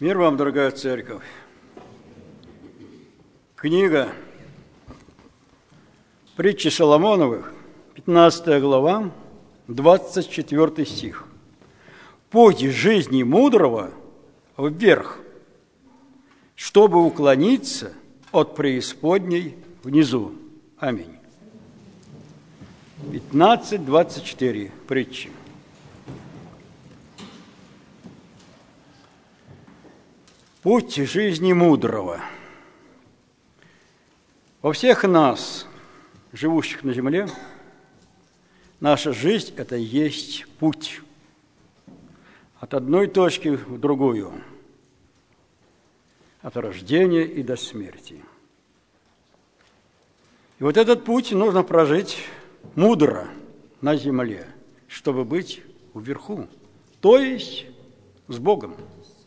Мир вам, дорогая церковь. Книга Притчи Соломоновых, 15 глава, 24 стих. «Путь жизни мудрого вверх, чтобы уклониться от преисподней внизу». Аминь. 15:24. Притчи. Путь жизни мудрого. Во всех нас, живущих на земле, наша жизнь – это есть путь от одной точки в другую, от рождения и до смерти. И вот этот путь нужно прожить мудро на земле, чтобы быть вверху, то есть с Богом,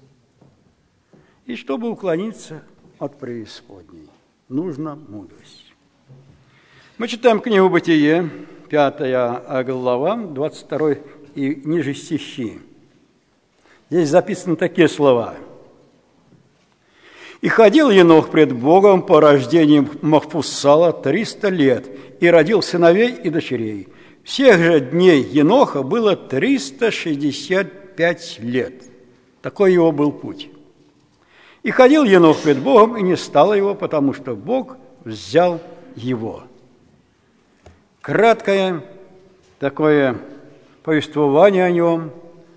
и чтобы уклониться от преисподней. Нужна мудрость. Мы читаем книгу «Бытие», 5 глава, 22 и ниже стихи. Здесь записаны такие слова. «И ходил Енох пред Богом по рождению Махфусала 300 лет, и родил сыновей и дочерей. Всех же дней Еноха было 365 лет». Такой его был путь. «И ходил Енох пред Богом, и не стало его, потому что Бог взял его». Краткое такое повествование о нем,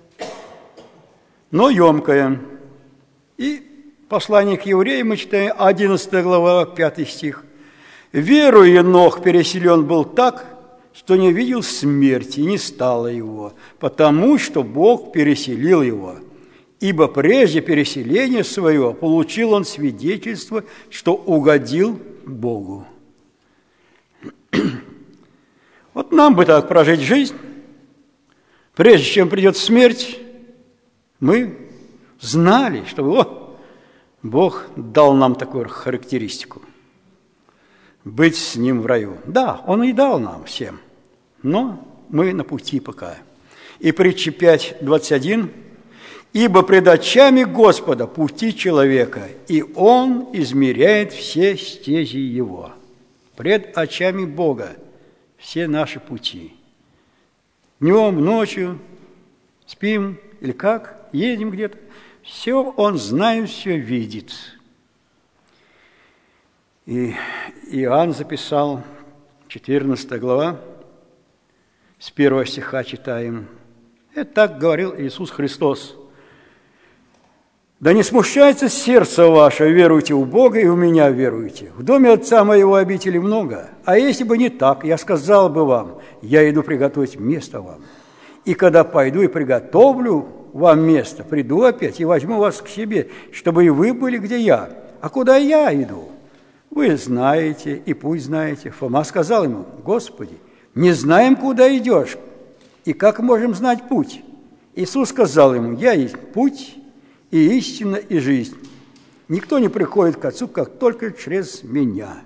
но емкое. И послание к евреям мы читаем, 11 глава, 5 стих. «Веру Енох переселен был так, что не видел смерти, и не стало его, потому что Бог переселил его. Ибо прежде переселения своего получил он свидетельство, что угодил Богу». Вот нам бы так прожить жизнь, прежде чем придет смерть, мы знали, что Бог дал нам такую характеристику – быть с Ним в раю. Да, Он и дал нам всем, но мы на пути пока. И притча 5:21. «Ибо пред очами Господа пути человека, и Он измеряет все стези его». Пред очами Бога все наши пути. Днем, ночью, спим или как, едем где-то. Все Он знает, все видит. И Иоанн записал, 14 глава, с 1 стиха читаем. Это так говорил Иисус Христос. «Да не смущается сердце ваше, веруйте в Бога и в Меня веруйте. В доме Отца Моего обители много, а если бы не так, я сказал бы вам, я иду приготовить место вам. И когда пойду и приготовлю вам место, приду опять и возьму вас к себе, чтобы и вы были, где я. А куда я иду? Вы знаете и путь знаете». Фома сказал ему: «Господи, не знаем, куда идешь, и как можем знать путь?» Иисус сказал ему: «Я есть путь, и истина, и жизнь. Никто не приходит к Отцу, как только через Меня».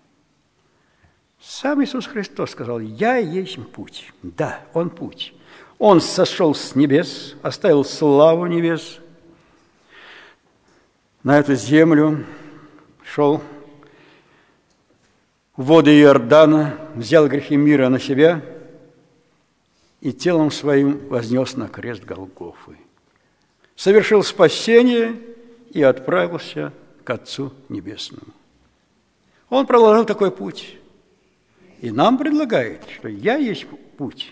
Сам Иисус Христос сказал: «Я есть путь». Да, Он путь. Он сошел с небес, оставил славу небес, на эту землю шел в воды Иордана, взял грехи мира на себя и телом своим вознес на крест Голгофы. Совершил спасение и отправился к Отцу Небесному. Он проложил такой путь. И нам предлагает, что «я есть путь».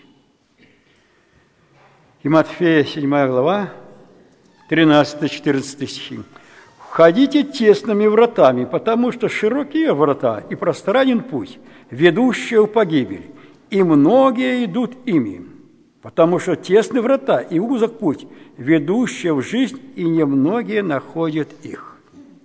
И Матфея, 7 глава, 13-14 стихи. «Входите тесными вратами, потому что широкие врата и пространен путь, ведущий в погибель, и многие идут ими. Потому что тесны врата и узок путь, ведущий в жизнь, и немногие находят их».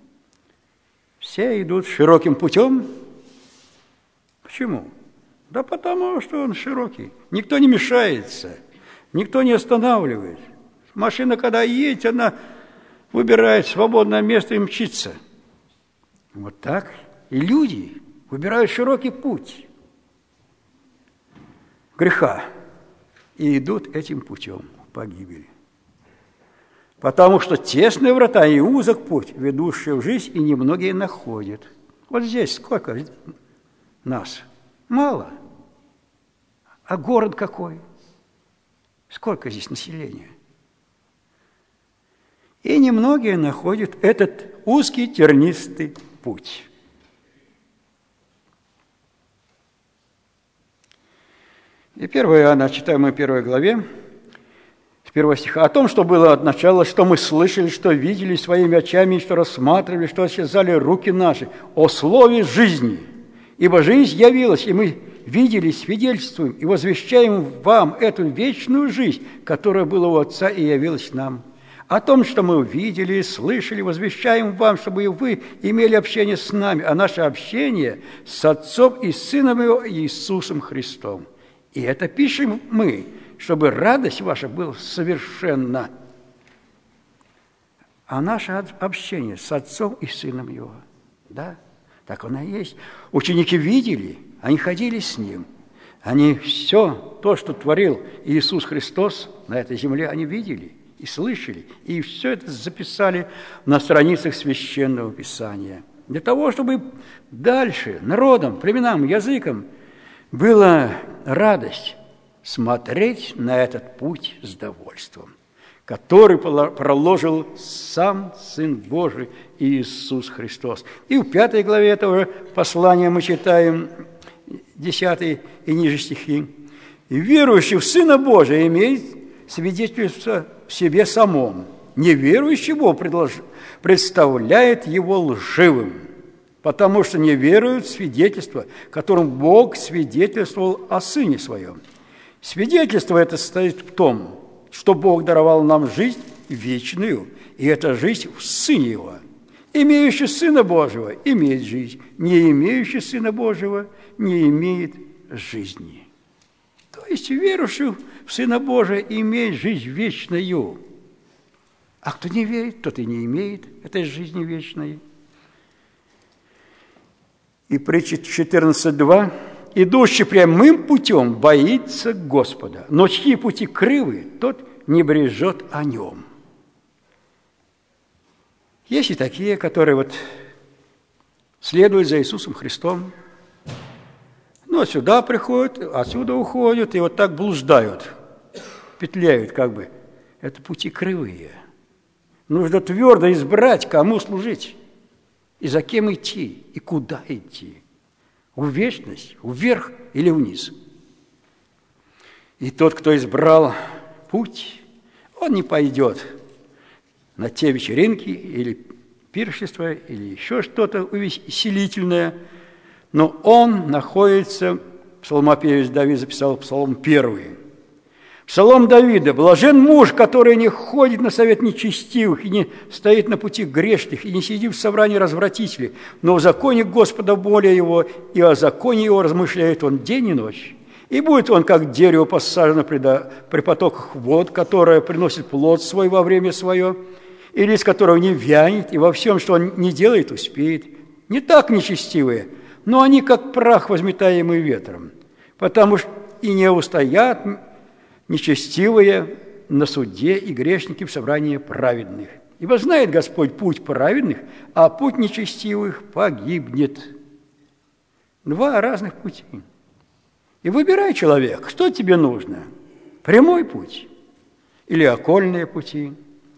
Все идут широким путем. Почему? Да потому что он широкий. Никто не мешается, никто не останавливает. Машина, когда едет, она выбирает свободное место и мчится. Вот так и люди выбирают широкий путь греха и идут этим путем погибели. Потому что тесные врата и узок путь, ведущий в жизнь, и немногие находят. Вот здесь сколько нас? Мало. А город какой? Сколько здесь населения? И немногие находят этот узкий тернистый путь. И 1 Иоанна, читаем мы в 1 главе, с 1 стиха. «О том, что было от начала, что мы слышали, что видели своими очами, что рассматривали, что осязали руки наши, о слове жизни. Ибо жизнь явилась, и мы видели, свидетельствуем и возвещаем вам эту вечную жизнь, которая была у Отца и явилась нам. О том, что мы увидели, слышали, возвещаем вам, чтобы и вы имели общение с нами, а наше общение с Отцом и Сыном Его Иисусом Христом. И это пишем мы, чтобы радость ваша была совершенна». А наше общение с Отцом и Сыном Его, да, так оно и есть. Ученики видели, они ходили с Ним. Они все то, что творил Иисус Христос на этой земле, они видели и слышали, и все это записали на страницах Священного Писания. Для того, чтобы дальше народам, племенам, языкам была радость смотреть на этот путь с довольством, который проложил сам Сын Божий Иисус Христос. И в 5 главе этого послания мы читаем 10 и ниже стихи. «И верующий в Сына Божия имеет свидетельство в себе самом. Неверующий Бог представляет его лживым, потому что не веруют в свидетельство, которым Бог свидетельствовал о Сыне Своем. Свидетельство это состоит в том, что Бог даровал нам жизнь вечную, и эта жизнь в Сыне Его. Имеющий Сына Божьего имеет жизнь, не имеющий Сына Божьего не имеет жизни». То есть верующий в Сына Божия имеет жизнь вечную. А кто не верит, тот и не имеет этой жизни вечной. И притча 14:2. «Идущий прямым путем боится Господа, но чьи пути кривы, тот не брежет о нем». Есть и такие, которые следуют за Иисусом Христом, но сюда приходят, отсюда уходят, и так блуждают, петляют как бы. Это пути кривые. Нужно твердо избрать, кому служить, и за кем идти, и куда идти. В вечность, вверх или вниз. И тот, кто избрал путь, он не пойдет на те вечеринки или пиршества, или еще что-то увеселительное, но он находится, псалмопевец Давид записал Псалом 1. Псалом Давида: «Блажен муж, который не ходит на совет нечестивых, и не стоит на пути грешных, и не сидит в собрании развратителей, но в законе Господа воля его, и о законе его размышляет он день и ночь. И будет он, как дерево, посажено при потоках вод, которое приносит плод свой во время свое, и лист которого не вянет, и во всем, что он не делает, успеет. Не так нечестивые, но они, как прах, возметаемый ветром, потому что и не устоят нечестивые на суде и грешники в собрании праведных. Ибо знает Господь путь праведных, а путь нечестивых погибнет». Два разных пути. И выбирай, человек, что тебе нужно: прямой путь или окольные пути.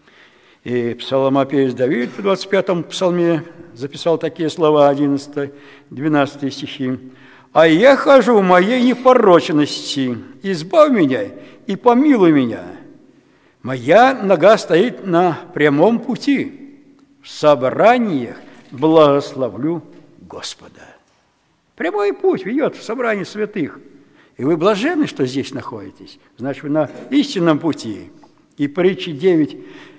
И псалмопевец Давид в 25-м псалме записал такие слова, 11-12 стихи: «А я хожу в моей непорочности, избавь меня и помилуй меня. Моя нога стоит на прямом пути, в собраниях благословлю Господа». Прямой путь ведет в собрание святых. И вы блаженны, что здесь находитесь, значит, вы на истинном пути. И притчи 9,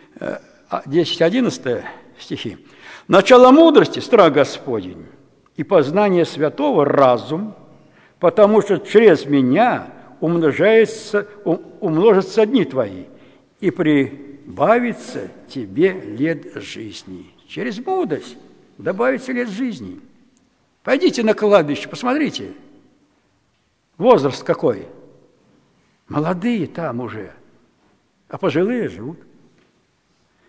10-11 стихи. «Начало мудрости – страх Господень, и познание святого – разум, потому что через меня умножатся дни твои, и прибавится тебе лет жизни». Через мудрость добавится лет жизни. Пойдите на кладбище, посмотрите. Возраст какой? Молодые там уже, а пожилые живут.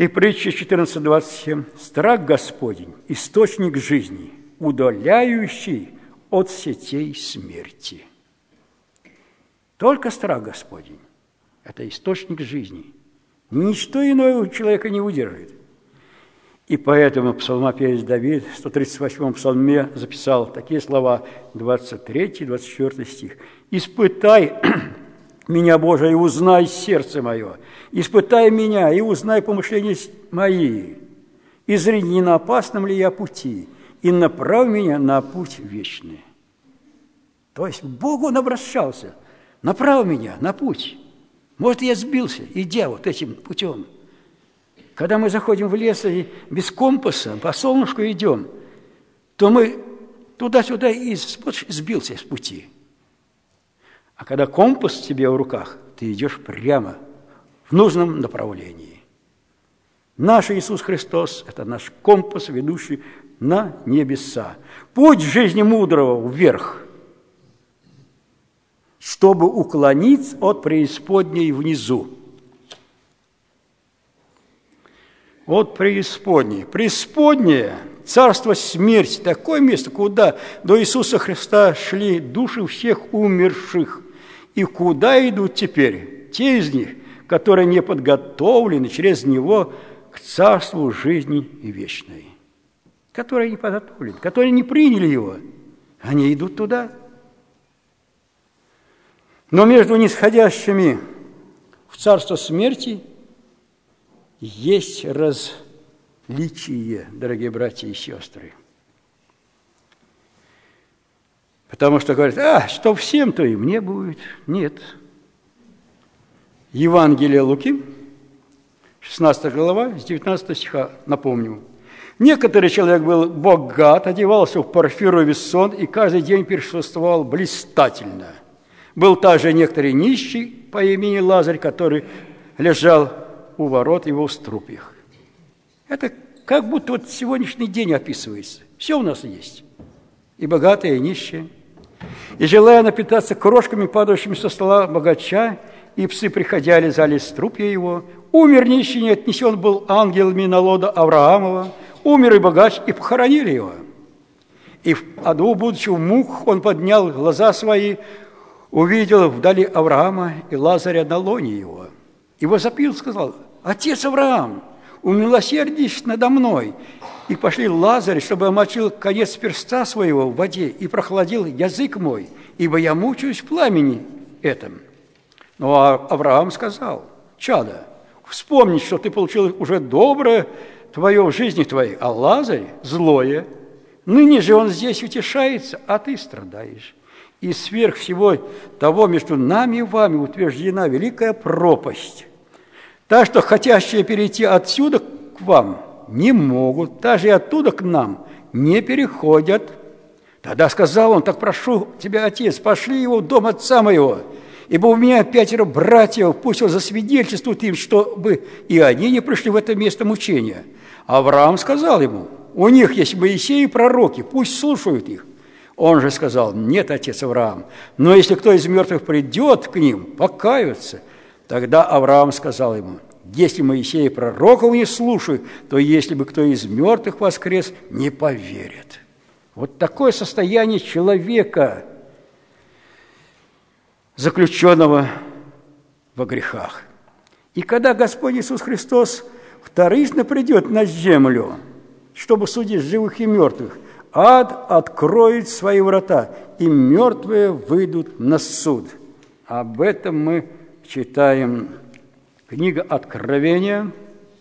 И притча 14:27. Страх Господень, источник жизни, удаляющий от сетей смерти. Только страх Господень – это источник жизни. Ничто иное у человека не удерживает. И поэтому псалмопевец Давид в 138-м псалме записал такие слова, 23-24 стих. «Испытай меня, Боже, и узнай сердце мое, испытай меня и узнай помышления мои, и зри, не на опасном ли я пути, и направь меня на путь вечный». То есть к Богу он обращался, направь меня на путь. Может, я сбился, идя вот этим путем. Когда мы заходим в лес и без компаса по солнышку идем, то мы туда-сюда и сбился с пути. А когда компас в тебе в руках, ты идешь прямо в нужном направлении. Наш Иисус Христос – это наш компас, ведущий на небеса. Путь жизни мудрого вверх, чтобы уклониться от преисподней внизу. От преисподней. Преисподняя, царство смерти, такое место, куда до Иисуса Христа шли души всех умерших. И куда идут теперь те из них, которые не подготовлены через Него к царству жизни и вечной? Которые не подготовлены, которые не приняли Его, они идут туда. Но между нисходящими в царство смерти есть различие, дорогие братья и сестры. Потому что говорят, что всем, то и мне будет. Нет. Евангелие Луки, 16 глава, с 19 стиха, напомню. Некоторый человек был богат, одевался в парфиру и вессон, и каждый день пиршествовал блистательно. Был также некоторый нищий по имени Лазарь, который лежал у ворот его в струпьях. Это как будто вот сегодняшний день описывается. Все у нас есть. И богатые, и нищие. И, желая напитаться крошками, падающими со стола богача, и псы, приходя, лизали струпья его. Умер нищий, не отнесен был ангелами на лоно Авраамова. Умер и богач, и похоронили его. И в аду, будучи в мук, он поднял глаза свои, увидел вдали Авраама и Лазаря на лоне его. И возопил, сказал: «Отец Авраам, умилосердись надо мной». И пошли Лазарь, чтобы омочил конец перста своего в воде и прохладил язык мой, ибо я мучаюсь в пламени этом. Но Авраам сказал: «Чадо, вспомни, что ты получил уже доброе твое в жизни твоей, а Лазарь – злое. Ныне же он здесь утешается, а ты страдаешь. И сверх всего того между нами и вами утверждена великая пропасть. Так что хотящие перейти отсюда к вам не могут, даже и оттуда к нам не переходят». Тогда сказал он: «Так прошу тебя, отец, пошли его в дом отца моего, ибо у меня 5 братьев, пусть он засвидетельствует им, чтобы и они не пришли в это место мучения». Авраам сказал ему: «У них есть Моисей и пророки, пусть слушают их». Он же сказал: «Нет, отец Авраам, но если кто из мертвых придет к ним, покаются». Тогда Авраам сказал ему: «Если Моисей и пророков не слушают, то если бы кто из мертвых воскрес, не поверят». Вот такое состояние человека, заключенного во грехах. И когда Господь Иисус Христос вторично придет на землю, чтобы судить живых и мертвых, ад откроет свои врата, и мертвые выйдут на суд. Об этом мы читаем книга Откровения,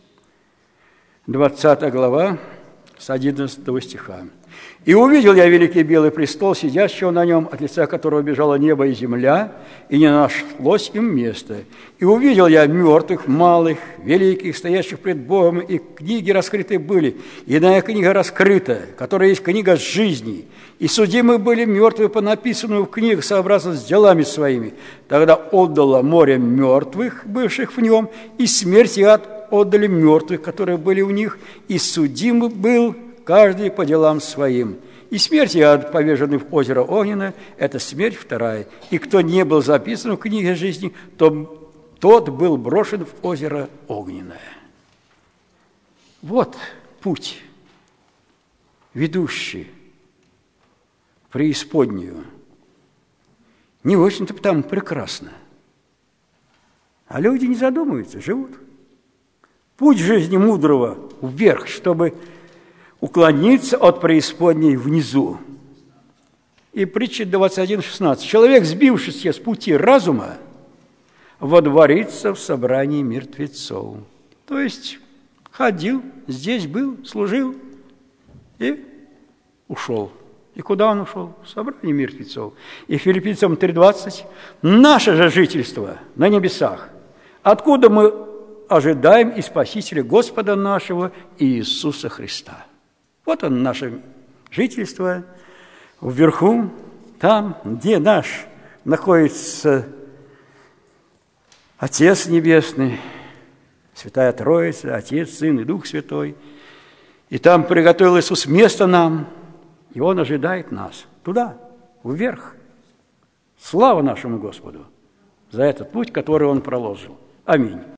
20 глава, с 11 стиха. «И увидел я великий белый престол, сидящего на нем, от лица которого бежало небо и земля, и не нашлось им места. И увидел я мертвых, малых, великих, стоящих пред Богом, и книги раскрыты были. Иная книга раскрыта, которая есть книга жизни. И судимы были мертвые по написанному в книгах, сообразно с делами своими. Тогда отдало море мертвых, бывших в нем, и смерть и ад отдали мертвых, которые были в них, и судим был каждый по делам своим. И смерть и ад повержены в озеро Огненное, это смерть вторая. И кто не был записан в книге жизни, тот был брошен в озеро Огненное». Вот путь, ведущий в преисподнюю. Не очень-то там прекрасно. А люди не задумываются, живут. Путь жизни мудрого вверх, чтобы уклониться от преисподней внизу. И притча 21:16. Человек, сбившийся с пути разума, водворится в собрании мертвецов. То есть ходил, здесь был, служил и ушел. И куда он ушел? В собрание мертвецов. И Филиппийцам 3:20. Наше же жительство на небесах, откуда мы ожидаем и Спасителя Господа нашего Иисуса Христа. Вот он, наше жительство вверху, там, где наш находится Отец Небесный, Святая Троица, Отец, Сын и Дух Святой. И там приготовил Иисус место нам, и Он ожидает нас туда, вверх. Слава нашему Господу за этот путь, который Он проложил. Аминь.